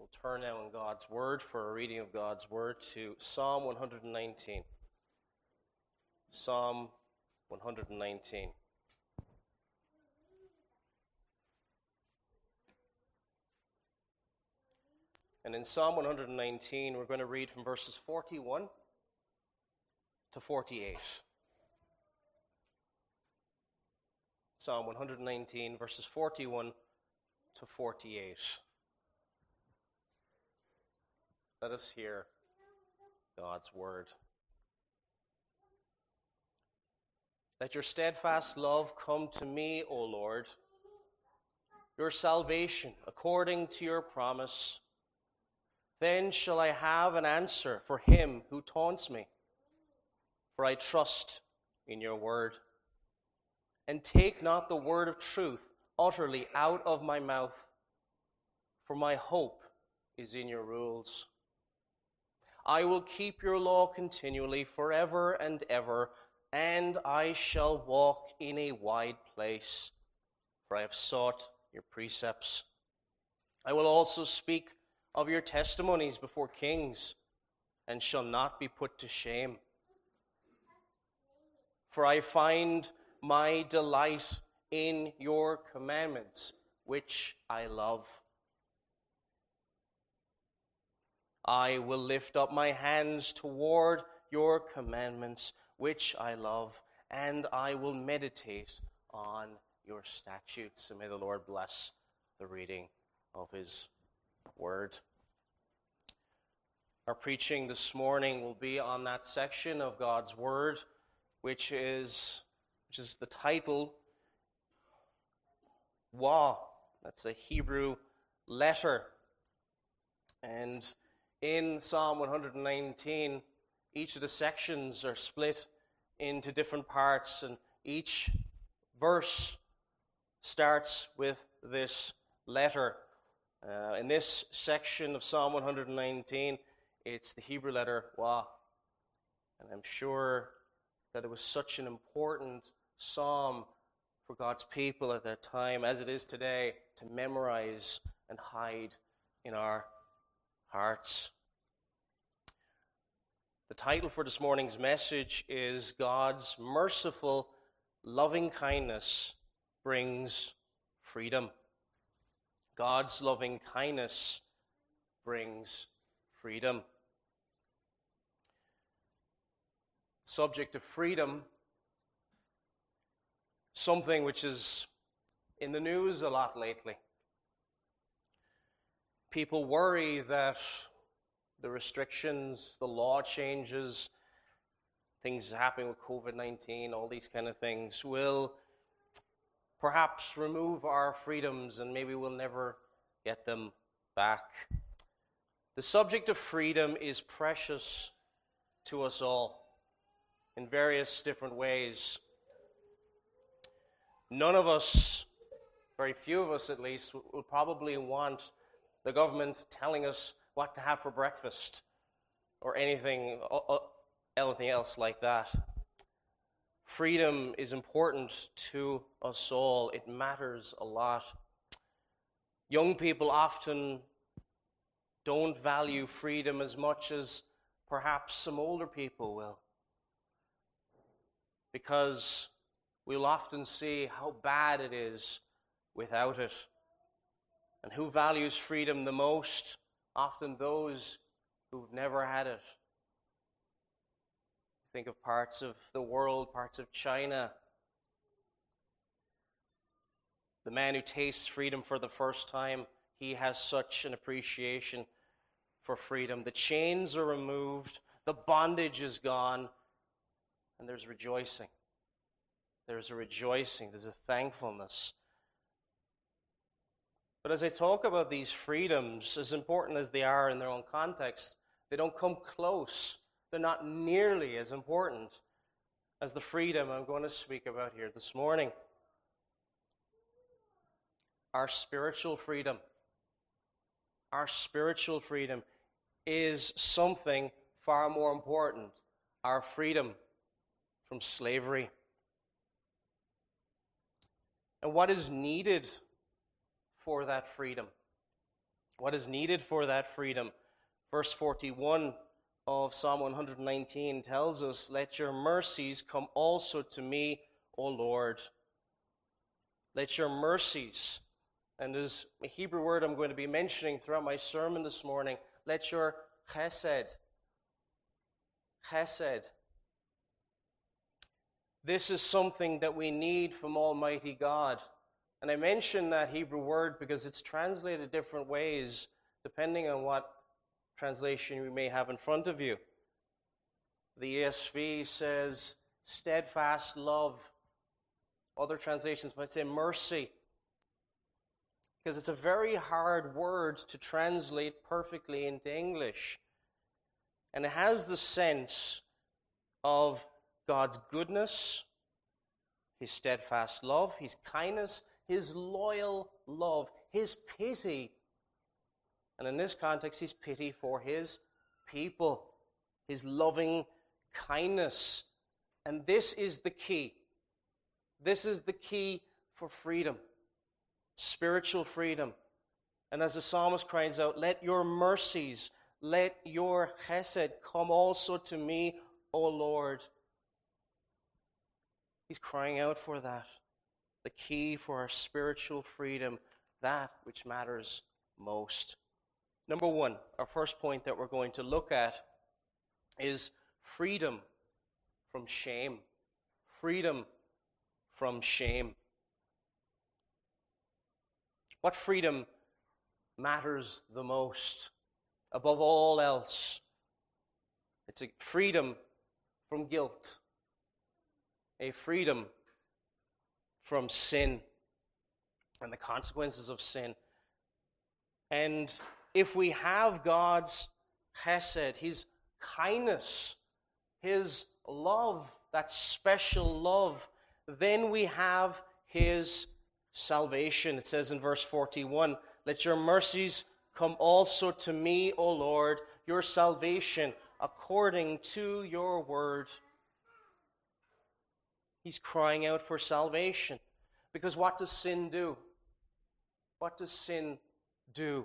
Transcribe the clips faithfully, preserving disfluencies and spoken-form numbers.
We'll turn now in God's Word for a reading of God's Word to Psalm one hundred nineteen. Psalm one hundred nineteen. And in Psalm one hundred nineteen, we're going to read from verses forty-one to forty-eight. Psalm one hundred nineteen, verses forty-one to forty-eight. Let us hear God's word. Let your steadfast love come to me, O Lord, your salvation according to your promise. Then shall I have an answer for him who taunts me, for I trust in your word. And take not the word of truth utterly out of my mouth, for my hope is in your rules. I will keep your law continually forever and ever, and I shall walk in a wide place, for I have sought your precepts. I will also speak of your testimonies before kings, and shall not be put to shame. For I find my delight in your commandments, which I love. I will lift up my hands toward your commandments, which I love, and I will meditate on your statutes. And may the Lord bless the reading of his word. Our preaching this morning will be on that section of God's word, which is, which is the title, Wa. That's a Hebrew letter. And in Psalm one hundred nineteen, each of the sections are split into different parts, and each verse starts with this letter. Uh, in this section of Psalm one hundred nineteen, it's the Hebrew letter Wa. And I'm sure that it was such an important psalm for God's people at that time, as it is today, to memorize and hide in our hearts. The title for this morning's message is God's merciful loving kindness brings freedom. God's loving kindness brings freedom. Subject of freedom, something which is in the news a lot lately. People worry that the restrictions, the law changes, things happening with covid nineteen, all these kind of things, will perhaps remove our freedoms and maybe we'll never get them back. The subject of freedom is precious to us all in various different ways. None of us, very few of us at least, will probably want the government telling us what to have for breakfast or anything, uh, anything else like that. Freedom is important to us all. It matters a lot. Young people often don't value freedom as much as perhaps some older people will, because we'll often see how bad it is without it. And who values freedom the most? Often those who've never had it. Think of parts of the world, parts of China. The man who tastes freedom for the first time, he has such an appreciation for freedom. The chains are removed, the bondage is gone, and there's rejoicing. There's a rejoicing, there's a thankfulness. But as I talk about these freedoms, as important as they are in their own context, they don't come close. They're not nearly as important as the freedom I'm going to speak about here this morning. Our spiritual freedom. Our spiritual freedom is something far more important. Our freedom from slavery. And what is needed for that freedom? What is needed for that freedom? Verse forty-one of Psalm one hundred nineteen tells us, "Let your mercies come also to me, O Lord." Let your mercies, and there's a Hebrew word I'm going to be mentioning throughout my sermon this morning, let your chesed, chesed. This is something that we need from Almighty God. And I mention that Hebrew word because it's translated different ways depending on what translation you may have in front of you. The E S V says steadfast love. Other translations might say mercy, because it's a very hard word to translate perfectly into English. And it has the sense of God's goodness, His steadfast love, His kindness, His loyal love, His pity. And in this context, His pity for His people, His loving kindness. And this is the key. This is the key for freedom, spiritual freedom. And as the psalmist cries out, let your mercies, let your chesed come also to me, O Lord. He's crying out for that, the key for our spiritual freedom, that which matters most. Number one, our first point that we're going to look at is freedom from shame. Freedom from shame. What freedom matters the most above all else? It's a freedom from guilt, a freedom from sin and the consequences of sin. And if we have God's chesed, His kindness, His love, that special love, then we have His salvation. It says in verse forty-one, let your mercies come also to me, O Lord, your salvation according to your word. He's crying out for salvation. Because what does sin do? What does sin do?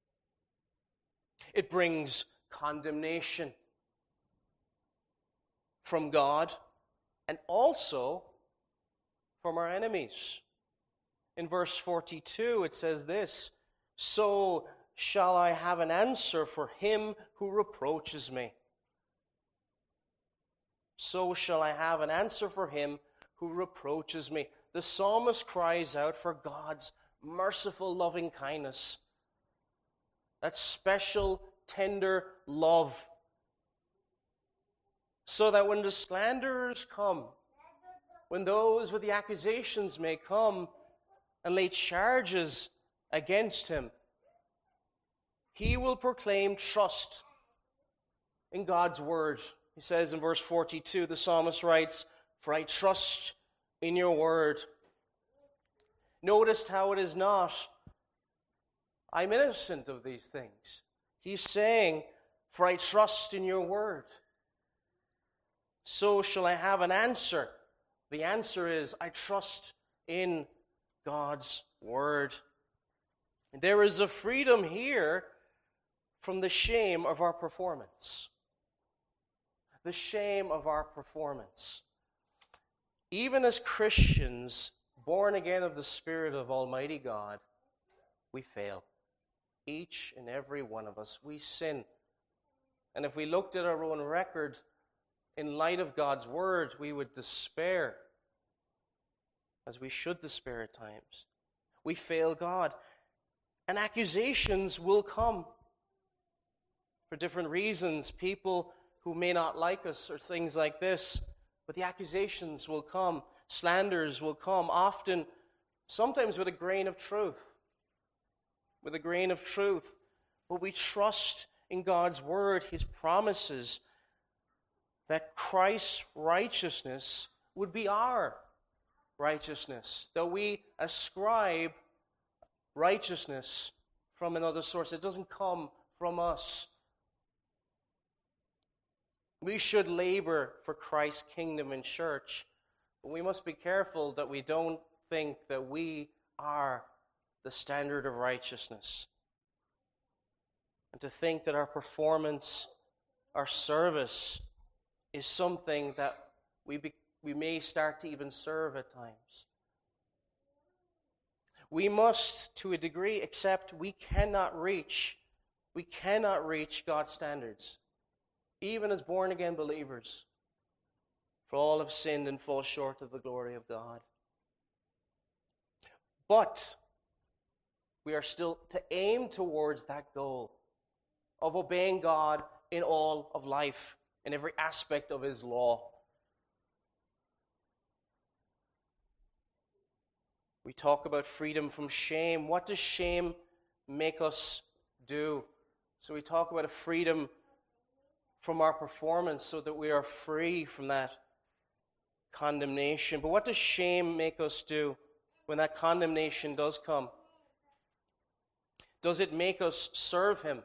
It brings condemnation from God and also from our enemies. In verse forty-two, it says this, so shall I have an answer for him who reproaches me. So shall I have an answer for him who reproaches me. The psalmist cries out for God's merciful loving kindness, that special, tender love, so that when the slanderers come, when those with the accusations may come and lay charges against him, he will proclaim trust in God's word. He says in verse forty-two, the psalmist writes, for I trust in your word. Notice how it is not, I'm innocent of these things. He's saying, for I trust in your word. So shall I have an answer. The answer is, I trust in God's word. There is a freedom here from the shame of our performance. The shame of our performance. Even as Christians, born again of the Spirit of Almighty God, we fail. Each and every one of us, we sin. And if we looked at our own record, in light of God's word, we would despair, as we should despair at times. We fail God. And accusations will come for different reasons. People who may not like us or things like this. But the accusations will come. Slanders will come. Often, sometimes with a grain of truth. With a grain of truth. But we trust in God's word, His promises, that Christ's righteousness would be our righteousness. Though we ascribe righteousness from another source, it doesn't come from us. We should labor for Christ's kingdom and church, but we must be careful that we don't think that we are the standard of righteousness. and to think that our performance, our service, is something that we, be, we may start to even serve at times. We must, to a degree, accept we cannot reach, we cannot reach God's standards, even as born-again believers. For all have sinned and fall short of the glory of God. But we are still to aim towards that goal of obeying God in all of life, in every aspect of His law. We talk about freedom from shame. What does shame make us do? So we talk about a freedom from our performance so that we are free from that condemnation. But what does shame make us do when that condemnation does come? Does it make us serve Him?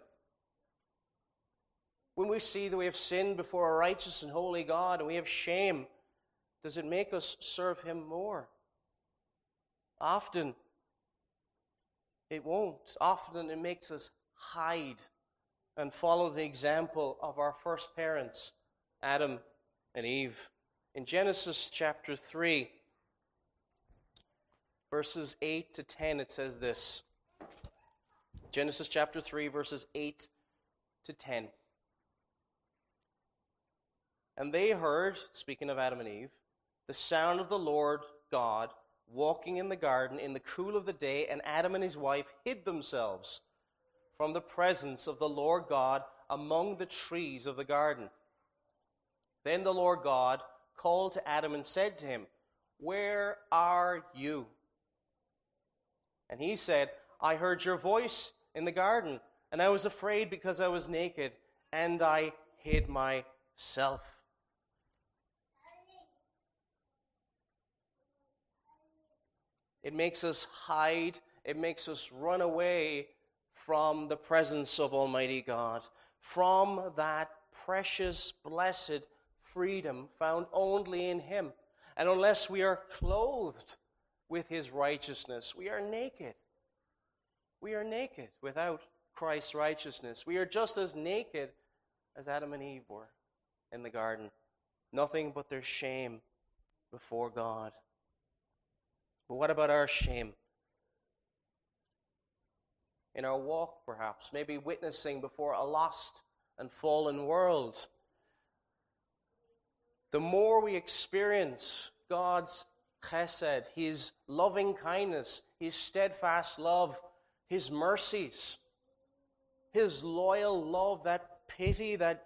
When we see that we have sinned before a righteous and holy God and we have shame, does it make us serve Him more? Often it won't. Often it makes us hide and follow the example of our first parents, Adam and Eve. In Genesis chapter three, verses eight to ten, it says this. Genesis chapter three, verses eight to ten. And they heard, speaking of Adam and Eve, the sound of the Lord God walking in the garden in the cool of the day, and Adam and his wife hid themselves from the presence of the Lord God among the trees of the garden. Then the Lord God called to Adam and said to him, "Where are you?" And he said, "I heard your voice in the garden, and I was afraid because I was naked, and I hid myself." It makes us hide. It makes us run away from the presence of Almighty God, from that precious, blessed freedom found only in Him. And unless we are clothed with His righteousness, we are naked. We are naked without Christ's righteousness. We are just as naked as Adam and Eve were in the garden. Nothing but their shame before God. But what about our shame? In our walk, perhaps, maybe witnessing before a lost and fallen world. The more we experience God's chesed, His loving kindness, His steadfast love, His mercies, His loyal love, that pity, that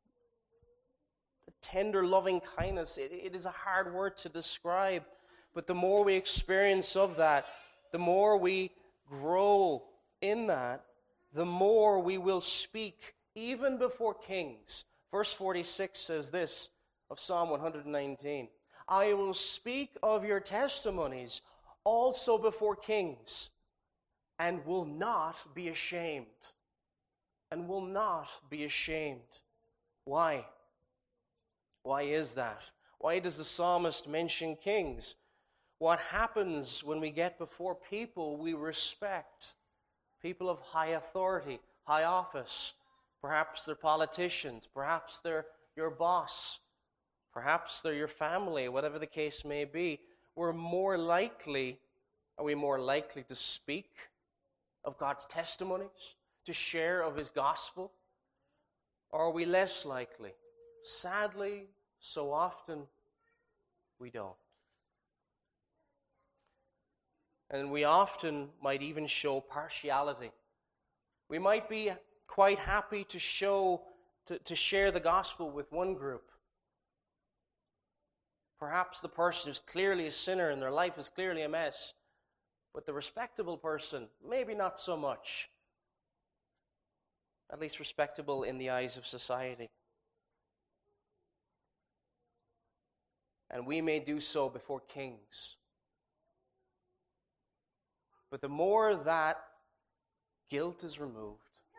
tender loving kindness, it, it is a hard word to describe. But the more we experience of that, the more we grow in that, the more we will speak even before kings. Verse forty-six says this of Psalm one nineteen, "I will speak of your testimonies also before kings, and will not be ashamed." And will not be ashamed. Why? Why is that? Why does the psalmist mention kings? What happens when we get before people we respect? People of high authority, high office. Perhaps they're politicians. Perhaps they're your boss. Perhaps they're your family, whatever the case may be. We're more likely, are we more likely to speak of God's testimonies? To share of His gospel? Or are we less likely? Sadly, so often we don't. And we often might even show partiality. We might be quite happy to show, to, to share the gospel with one group. Perhaps the person who's clearly a sinner and their life is clearly a mess. But the respectable person, maybe not so much. At least respectable in the eyes of society. And we may do so before kings. But the more that guilt is removed,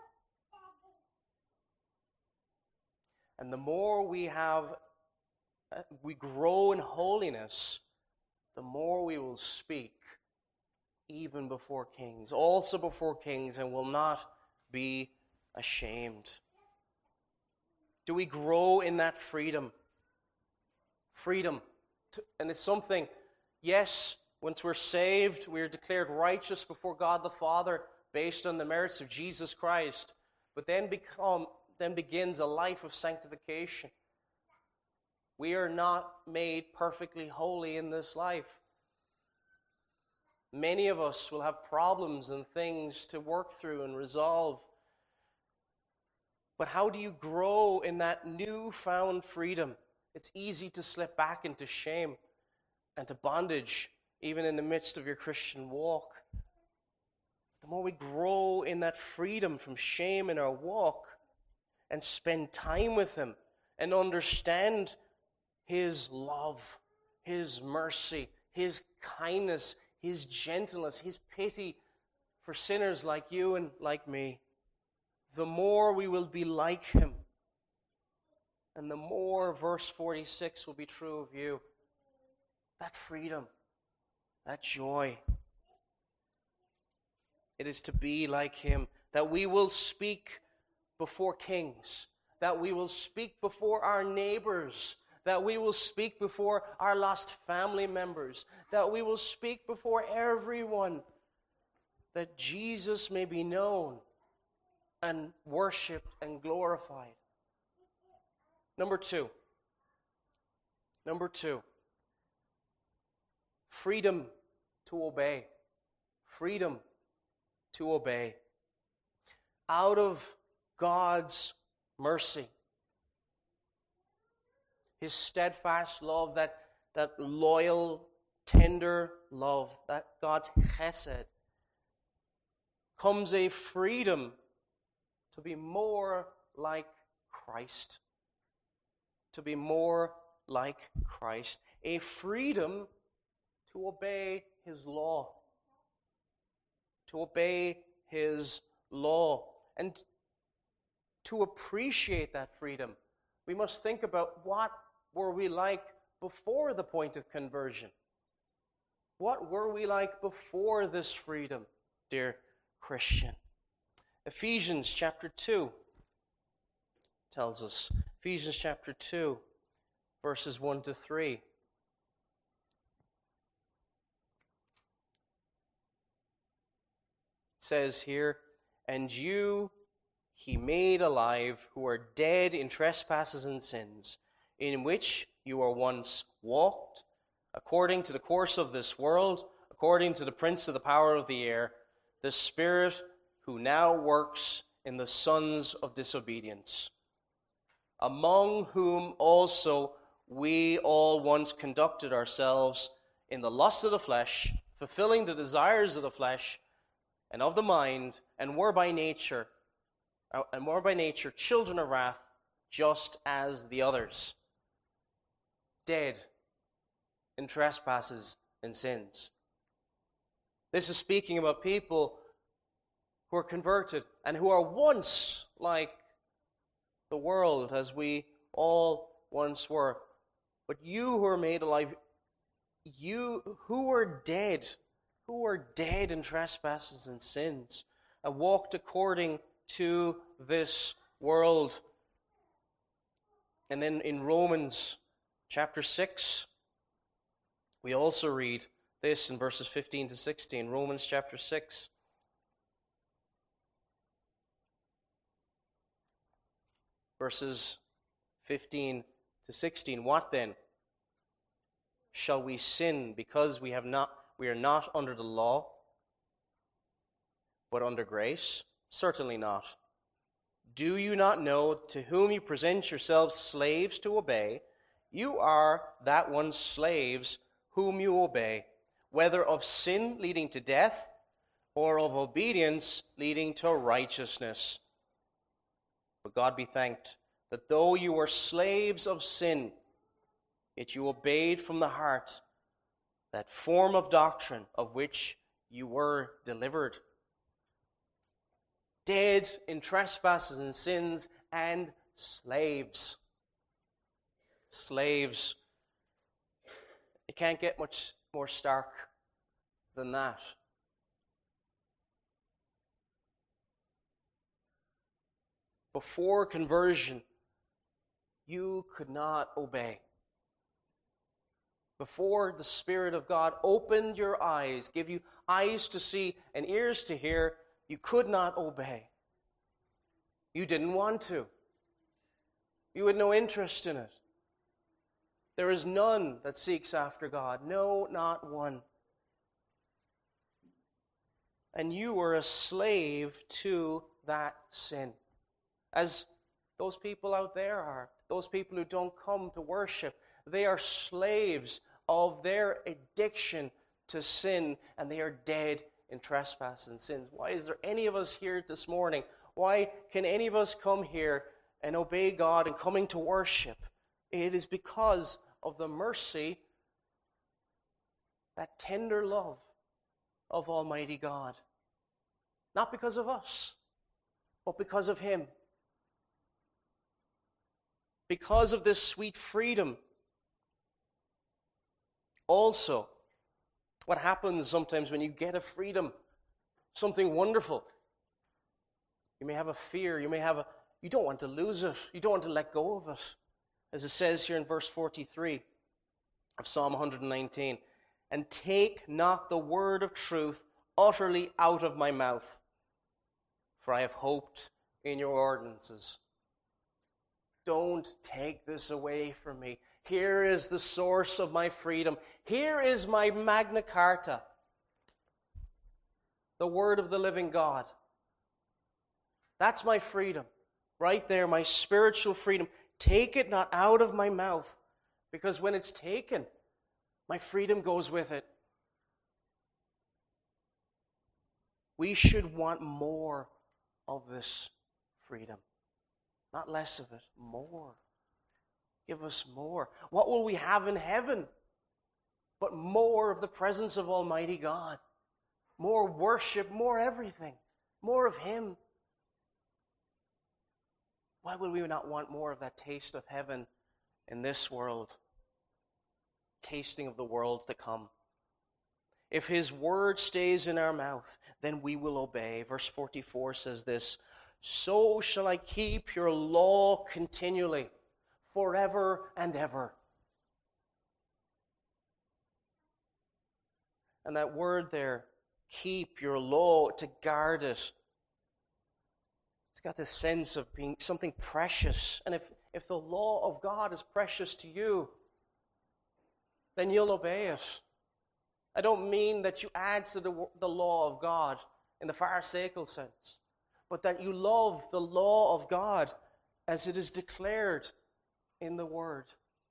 and the more we have, we grow in holiness, the more we will speak even before kings, also before kings, and will not be ashamed? Do we grow in that freedom? Freedom. To, and it's something, yes, once we're saved, we're declared righteous before God the Father based on the merits of Jesus Christ. But then become, then begins a life of sanctification. We are not made perfectly holy in this life. Many of us will have problems and things to work through and resolve. But how do you grow in that newfound freedom? It's easy to slip back into shame and to bondage, even in the midst of your Christian walk. The more we grow in that freedom from shame in our walk and spend time with Him and understand His love, His mercy, His kindness, His gentleness, His pity for sinners like you and like me, the more we will be like Him. And the more verse forty-six will be true of you. That freedom, that joy. It is to be like Him, that we will speak before kings, that we will speak before our neighbors, that we will speak before our lost family members, that we will speak before everyone, that Jesus may be known and worshipped and glorified. Number two. Number two. Freedom to obey. Freedom to obey. Out of God's mercy, His steadfast love, that, that loyal, tender love, that God's chesed, comes a freedom to be more like Christ. To be more like Christ. A freedom to obey His law. To obey His law. And to appreciate that freedom, we must think about what were we like before the point of conversion. What were we like before this freedom, dear Christian? Ephesians chapter two tells us. Ephesians chapter two, verses one to three. It says here, "And you He made alive who are dead in trespasses and sins, in which you were once walked, according to the course of this world, according to the prince of the power of the air, the Spirit who now works in the sons of disobedience, among whom also we all once conducted ourselves in the lust of the flesh, fulfilling the desires of the flesh and of the mind, and were by nature and were by nature children of wrath, just as the others." Dead in trespasses and sins. This is speaking about people who are converted and who are once like the world, as we all once were. But you who are made alive, you who were dead, who were dead in trespasses and sins, and walked according to this world. And then in Romans chapter six, we also read this in verses fifteen to sixteen. Romans chapter six. Verses fifteen to sixteen. "What then? Shall we sin because we have not we are not under the law, but under grace? Certainly not. Do you not know to whom you present yourselves slaves to obey? You are that one's slaves whom you obey, whether of sin leading to death, or of obedience leading to righteousness. But God be thanked that though you were slaves of sin, yet you obeyed from the heart that form of doctrine of which you were delivered." Dead in trespasses and sins, and slaves. Slaves. It can't get much more stark than that. before conversion, you could not obey. Before the Spirit of God opened your eyes, give you eyes to see and ears to hear, you could not obey. You didn't want to. You had no interest in it. There is none that seeks after God. No, not one. And you were a slave to that sin. As those people out there are, those people who don't come to worship, they are slaves of their addiction to sin, and they are dead in trespass and sins. Why is there any of us here this morning? Why can any of us come here and obey God and coming to worship? It is because of the mercy, that tender love of Almighty God. Not because of us, but because of Him. Because of this sweet freedom. Also, what happens sometimes when you get a freedom, something wonderful, you may have a fear, you may have a, you don't want to lose it, you don't want to let go of it. As it says here in verse forty-three of Psalm one hundred nineteen, and take not the word of truth utterly out of my mouth, for I have hoped in your ordinances. Don't take this away from me. Here is the source of my freedom. Here is my Magna Carta, the word of the living God. That's my freedom. Right there, my spiritual freedom. Take it not out of my mouth, because when it's taken, my freedom goes with it. We should want more of this freedom. Not less of it, more. Give us more. What will we have in heaven? But more of the presence of Almighty God. More worship, more everything. More of Him. Why would we not want more of that taste of heaven in this world? Tasting of the world to come. If His word stays in our mouth, then we will obey. Verse forty-four says this, so shall I keep your law continually, forever and ever. And that word there, keep your law, to guard it. It's got this sense of being something precious. And if, if the law of God is precious to you, then you'll obey it. I don't mean that you add to the, the law of God in the Pharisaical sense, but that you love the law of God as it is declared in the Word.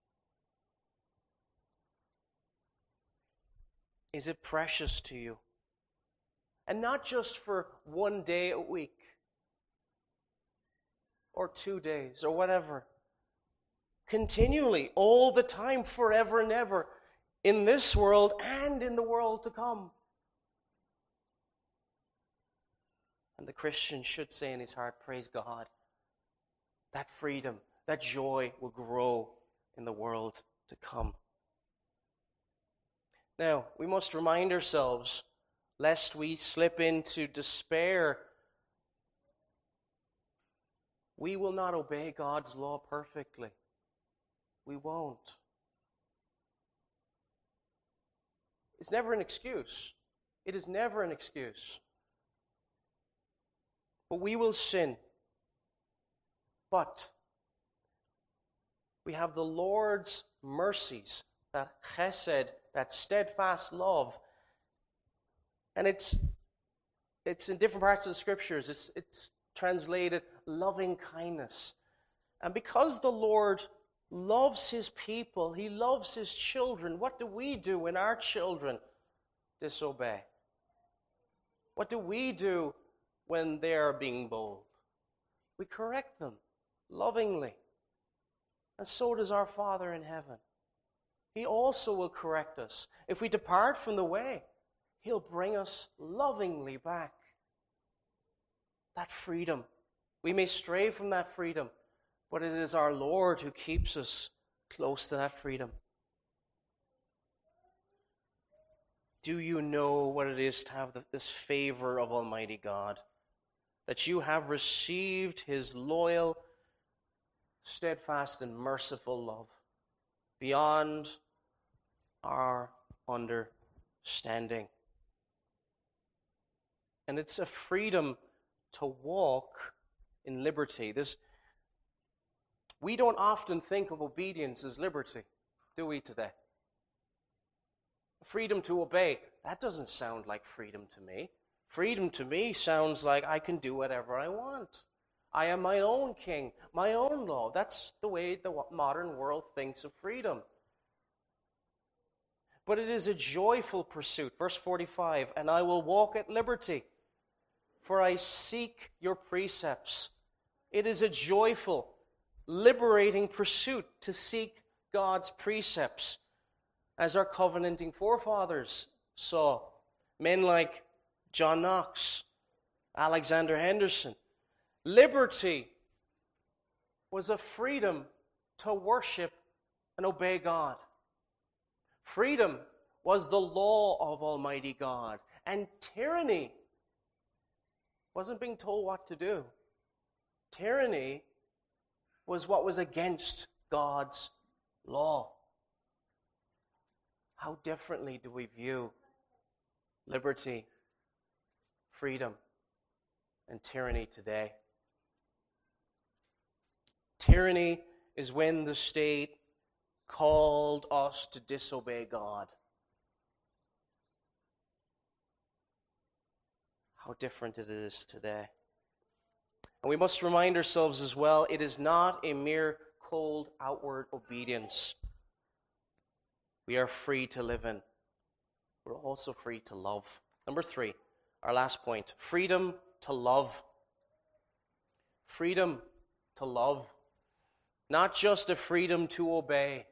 Is it precious to you? And not just for one day a week, or two days, or whatever. Continually, all the time, forever and ever, in this world and in the world to come. And the Christian should say in his heart, praise God. That freedom, that joy will grow in the world to come. Now, we must remind ourselves, lest we slip into despair, we will not obey God's law perfectly. We won't. It's never an excuse. It is never an excuse. But we will sin. But we have the Lord's mercies, that chesed, that steadfast love. And it's it's in different parts of the Scriptures. It's, it's translated loving kindness. And because the Lord loves His people, He loves His children, what do we do when our children disobey? What do we do when they are being bold? We correct them lovingly. And so does our Father in heaven. He also will correct us. If we depart from the way, He'll bring us lovingly back. That freedom. We may stray from that freedom, but it is our Lord who keeps us close to that freedom. Do you know what it is to have this favor of Almighty God? that you have received his loyal, steadfast, and merciful love beyond our understanding. And it's a freedom to walk in liberty. This, we don't often think of obedience as liberty, do we today? Freedom to obey, that doesn't sound like freedom to me. Freedom to me sounds like I can do whatever I want. I am my own king, my own law. That's the way the modern world thinks of freedom. But it is a joyful pursuit. Verse forty-five, and I will walk at liberty, for I seek your precepts. It is a joyful, liberating pursuit to seek God's precepts, as our covenanting forefathers saw. Men like John Knox, Alexander Henderson. Liberty was a freedom to worship and obey God. Freedom was the law of Almighty God. And tyranny wasn't being told what to do. Tyranny was what was against God's law. How differently do we view liberty, freedom, and tyranny today? Tyranny is when the state called us to disobey God. How different it is today. And we must remind ourselves as well, it is not a mere cold outward obedience we are free to live in. We're also free to love. Number three, our last point, freedom to love. Freedom to love. Not just a freedom to obey,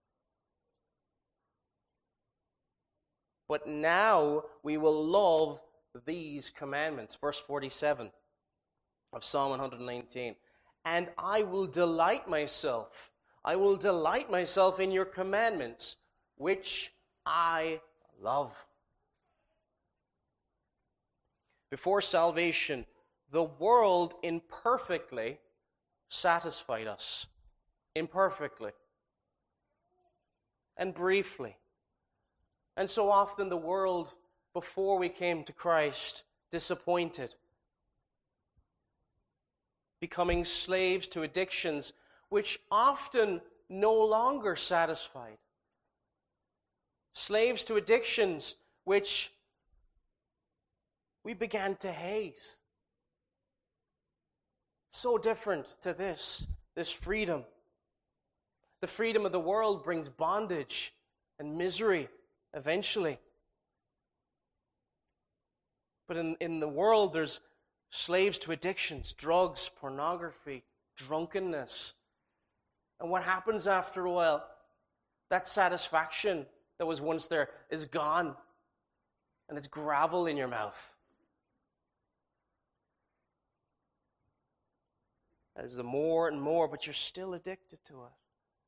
but now we will love these commandments. Verse forty-seven of Psalm one nineteen. And I will delight myself. I will delight myself in your commandments, which I love. Before salvation, the world imperfectly satisfied us. Imperfectly. And briefly. And so often the world, before we came to Christ, disappointed. Becoming slaves to addictions which often no longer satisfied. Slaves to addictions which we began to hate. So different to this, this freedom. The freedom of the world brings bondage and misery eventually. But in, in the world, there's slaves to addictions, drugs, pornography, drunkenness. And what happens after a while? That satisfaction that was once there is gone. And it's gravel in your mouth. As the more and more, but you're still addicted to it.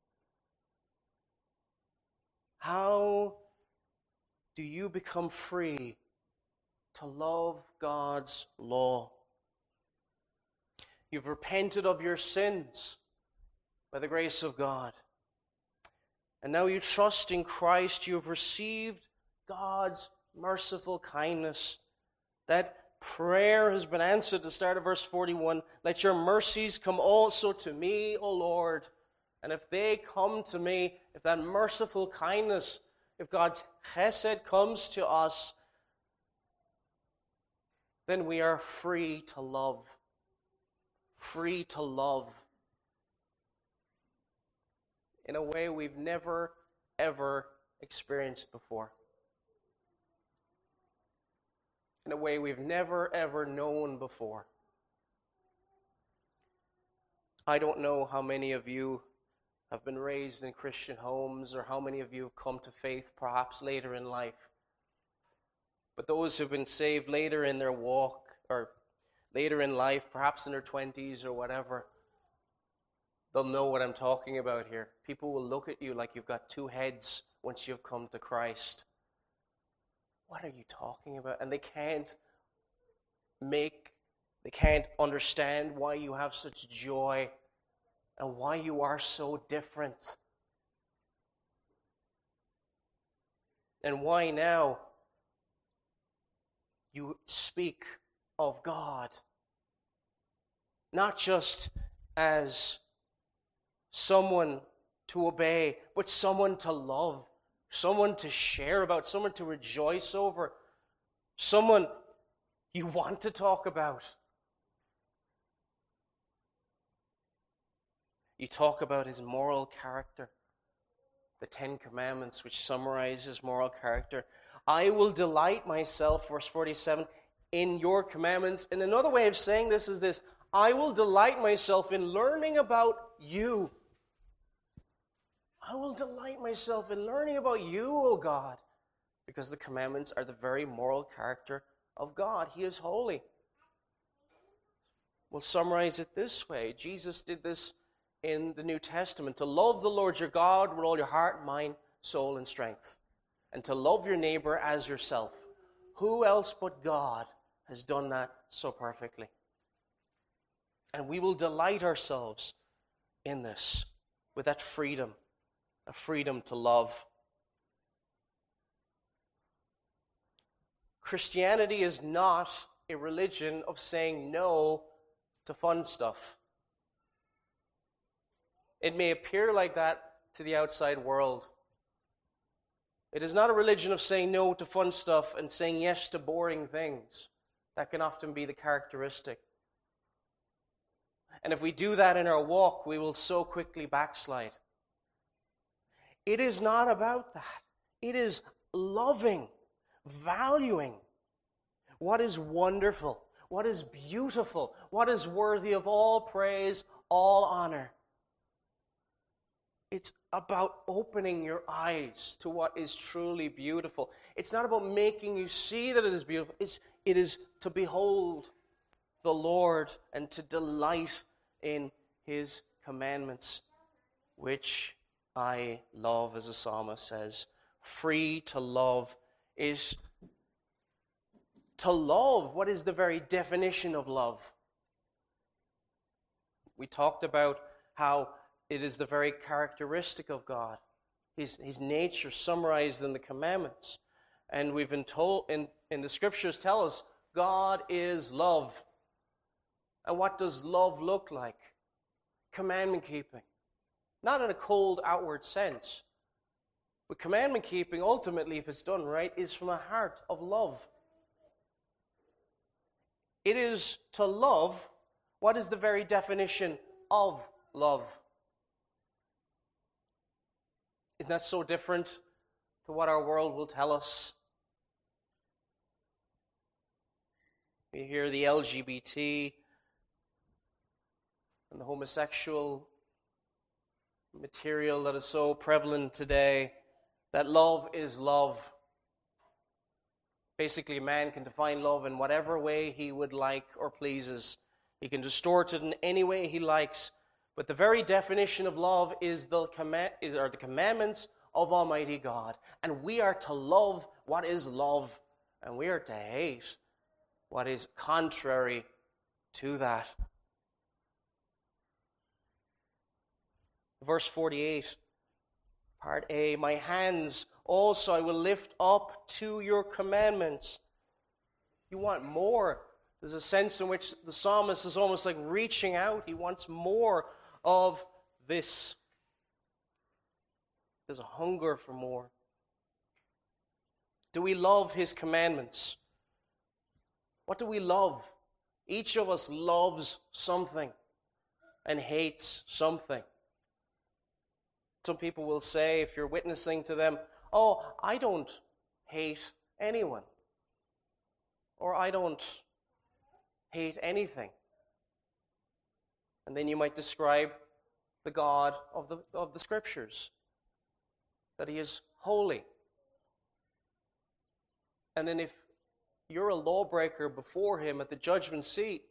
How do you become free to love God's law? You've repented of your sins by the grace of God. And now you trust in Christ. You have received God's merciful kindness. That prayer has been answered at the start of verse forty-one. Let your mercies come also to me, O Lord. And if they come to me, if that merciful kindness, if God's chesed comes to us, then we are free to love. Free to love. In a way we've never, ever experienced before. In a way we've never, ever known before. I don't know how many of you have been raised in Christian homes, or how many of you have come to faith perhaps later in life. But those who've been saved later in their walk, or later in life, perhaps in their twenties or whatever, they'll know what I'm talking about here. People will look at you like you've got two heads once you've come to Christ. What are you talking about? And they can't make They can't understand why you have such joy and why you are so different. And why now you speak of God, not just as someone to obey, but someone to love, someone to share about, someone to rejoice over, someone you want to talk about. You talk about his moral character, the Ten Commandments, which summarize his moral character. I will delight myself, verse forty-seven, in your commandments. And another way of saying this is this: I will delight myself in learning about you. I will delight myself in learning about you, O God, because the commandments are the very moral character of God. He is holy. We'll summarize it this way. Jesus did this in the New Testament: to love the Lord your God with all your heart, mind, soul, and strength, and to love your neighbor as yourself. Who else but God has done that so perfectly? And we will delight ourselves in this, with that freedom, a freedom to love. Christianity is not a religion of saying no to fun stuff. It may appear like that to the outside world. It is not a religion of saying no to fun stuff and saying yes to boring things. That can often be the characteristic. And if we do that in our walk, we will so quickly backslide. It is not about that. It is loving, valuing what is wonderful, what is beautiful, what is worthy of all praise, all honor. It's about opening your eyes to what is truly beautiful. It's not about making you see that it is beautiful. It's, it is to behold the Lord and to delight in his commandments, which I love, as the psalmist says. Free to love is to love what is the very definition of love. We talked about how it is the very characteristic of God, his, his nature summarized in the commandments. And we've been told, in, in the scriptures tell us, God is love. And what does love look like? Commandment keeping. Not in a cold outward sense, but commandment keeping, ultimately, if it's done right, is from a heart of love. It is to love what is the very definition of love. Isn't that so different to what our world will tell us? We hear the L G B T and the homosexual material that is so prevalent today, that love is love. Basically, man can define love in whatever way he would like or pleases. He can distort it in any way he likes. But the very definition of love is the command, is, are the commandments of Almighty God. And we are to love what is love, and we are to hate what is contrary to that. Verse forty-eight, part A, my hands also I will lift up to your commandments. You want more. There's a sense in which the psalmist is almost like reaching out. He wants more of this. There's a hunger for more. Do we love his commandments? What do we love? Each of us loves something and hates something. Some people will say, if you're witnessing to them, oh, I don't hate anyone. Or I don't hate anything. And then you might describe the God of the, of the Scriptures, that he is holy. And then if you're a lawbreaker before him at the judgment seat,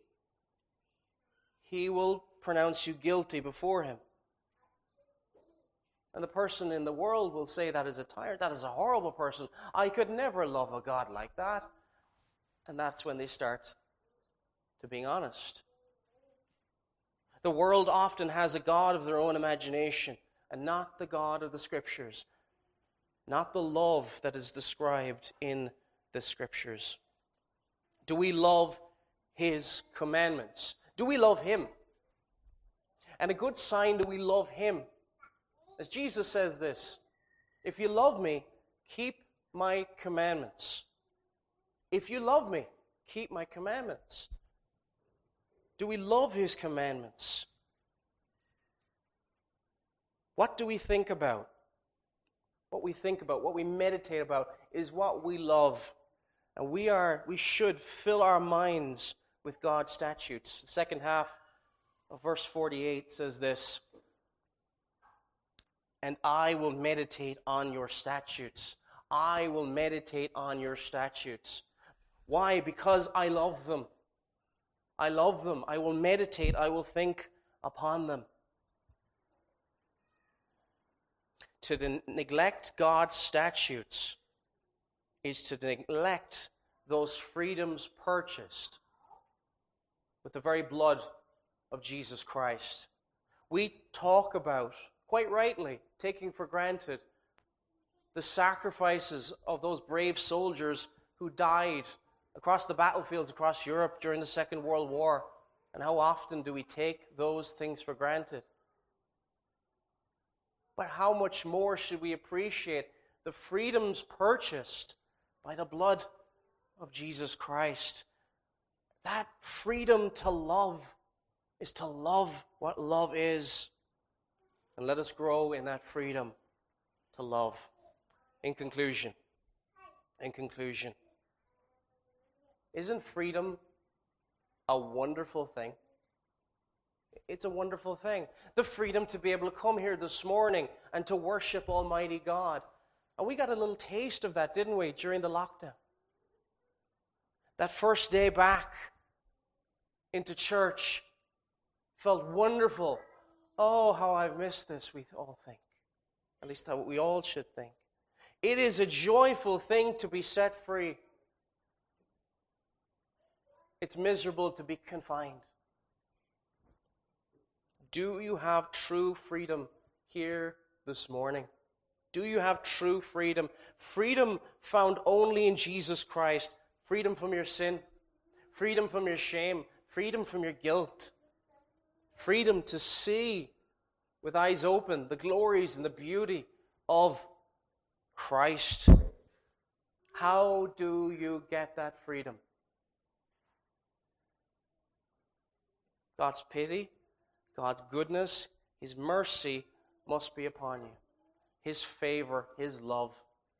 he will pronounce you guilty before him. And the person in the world will say that is a tyrant, that is a horrible person. I could never love a God like that. And that's when they start to being honest. The world often has a God of their own imagination and not the God of the Scriptures, not the love that is described in the Scriptures. Do we love His commandments? Do we love Him? And a good sign that we love Him, as Jesus says this, if you love me, keep my commandments. If you love me, keep my commandments. Do we love His commandments? What do we think about? What we think about, what we meditate about, is what we love. And we are, we should fill our minds with God's statutes. The second half of verse forty-eight says this, and I will meditate on your statutes. I will meditate on your statutes. Why? Because I love them. I love them. I will meditate. I will think upon them. To de- neglect God's statutes is to neglect those freedoms purchased with the very blood of Jesus Christ. We talk about, quite rightly, taking for granted the sacrifices of those brave soldiers who died across the battlefields across Europe during the Second World War. And how often do we take those things for granted? But how much more should we appreciate the freedoms purchased by the blood of Jesus Christ? That freedom to love is to love what love is. And let us grow in that freedom to love. In conclusion, in conclusion, isn't freedom a wonderful thing? It's a wonderful thing. The freedom to be able to come here this morning and to worship Almighty God. And we got a little taste of that, didn't we, during the lockdown? That first day back into church felt wonderful. Oh, how I've missed this, we all think. At least how we all should think. It is a joyful thing to be set free. It's miserable to be confined. Do you have true freedom here this morning? Do you have true freedom? Freedom found only in Jesus Christ. Freedom from your sin. Freedom from your shame. Freedom from your guilt. Freedom to see with eyes open the glories and the beauty of Christ. How do you get that freedom? God's pity, God's goodness, His mercy must be upon you. His favor, His love.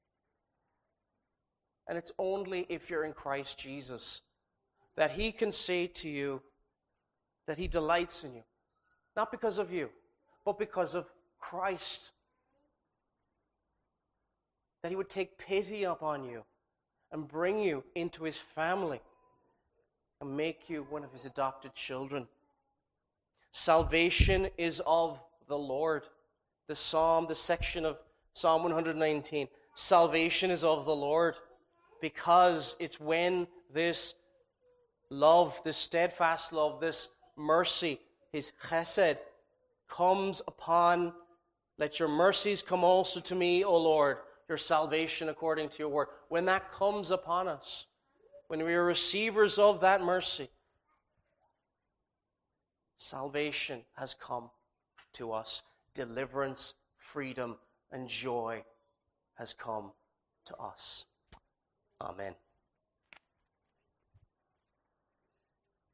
And it's only if you're in Christ Jesus that He can say to you that He delights in you. Not because of you, but because of Christ. That He would take pity upon you and bring you into His family and make you one of His adopted children. Salvation is of the Lord. The psalm, the section of Psalm one nineteen. Salvation is of the Lord, because it's when this love, this steadfast love, this mercy, His chesed, comes upon. Let your mercies come also to me, O Lord, your salvation according to your word. When that comes upon us, when we are receivers of that mercy, salvation has come to us. Deliverance, freedom, and joy has come to us. Amen.